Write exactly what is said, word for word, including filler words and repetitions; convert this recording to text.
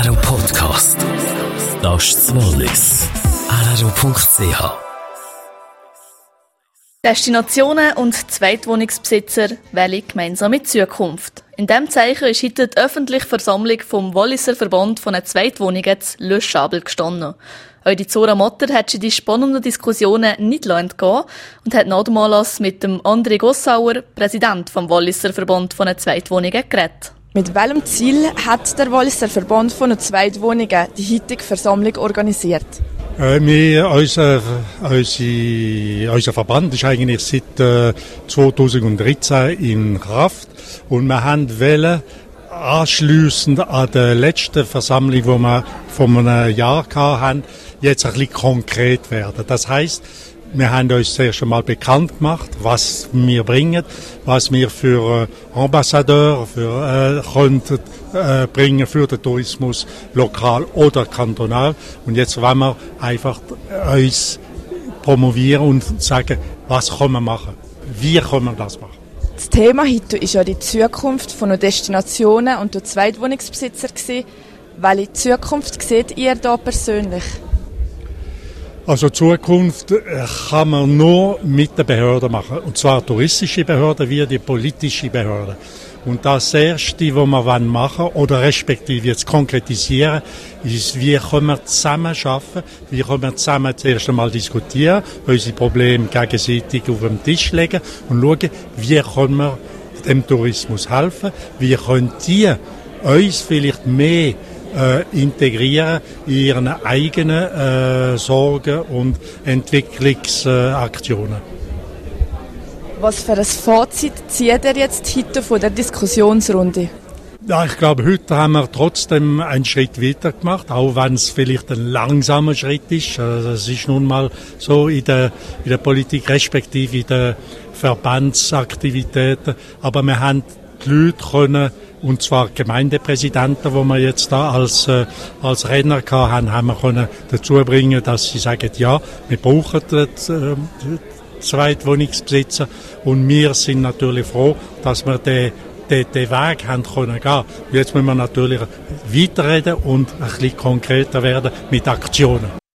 R R O Podcast. Das ist das Wallis. R R O Punkt C H. Destinationen und Zweitwohnungsbesitzer wählen gemeinsam in Zukunft. In diesem Zeichen ist heute die öffentliche Versammlung vom Walliser Verband von den Zweitwohnungen zu Le Chabel gestanden. Auch die Zora Motter hat sich die spannenden Diskussionen nicht entgehen und hat nach dem Anlass mit dem André Gossauer, Präsident vom Walliser Verband von den Zweitwohnungen, geredet. Mit welchem Ziel hat der Walliser Verband von den Zweitwohnungen die heutige Versammlung organisiert? Äh, wir, unser, unser, unser Verband ist eigentlich seit äh, zweitausenddreizehn in Kraft und wir haben wollen, anschliessend an der letzten Versammlung, die wir vor einem Jahr hatten, jetzt ein bisschen konkret werden. Das heisst, wir haben uns zuerst einmal bekannt gemacht, was wir bringen, was wir für äh, Ambassadeur für, äh, können, äh, bringen für den Tourismus, lokal oder kantonal. Und jetzt wollen wir einfach uns promovieren und sagen, was können wir machen, wie können wir das machen. Das Thema heute ist ja die Zukunft von den Destinationen und den Zweitwohnungsbesitzer gewesen. Welche Zukunft seht ihr da persönlich? Also Zukunft kann man nur mit den Behörden machen. Und zwar touristische Behörden wie die politische Behörden. Und das Erste, was wir machen wollen, oder respektive jetzt konkretisieren, ist, wie können wir zusammen arbeiten, wie können wir zusammen zuerst einmal diskutieren, unsere Probleme gegenseitig auf den Tisch legen und schauen, wie können wir dem Tourismus helfen, wie können die uns vielleicht mehr Äh, integrieren in ihren eigenen äh, Sorgen und Entwicklungsaktionen. Äh, Was für ein Fazit zieht ihr jetzt heute von der Diskussionsrunde? Ja, ich glaube, heute haben wir trotzdem einen Schritt weiter gemacht, auch wenn es vielleicht ein langsamer Schritt ist. Also es ist nun mal so in der, in der Politik, respektive in den Verbandsaktivitäten. Aber wir haben die Leute können, und zwar Gemeindepräsidenten, die wir jetzt da als, äh, als Redner hatten, haben wir können dazu bringen, dass sie sagen, ja, wir brauchen die, die Zweitwohnungsbesitzer und wir sind natürlich froh, dass wir den, den, den Weg haben können gehen. Jetzt müssen wir natürlich weiterreden und ein bisschen konkreter werden mit Aktionen.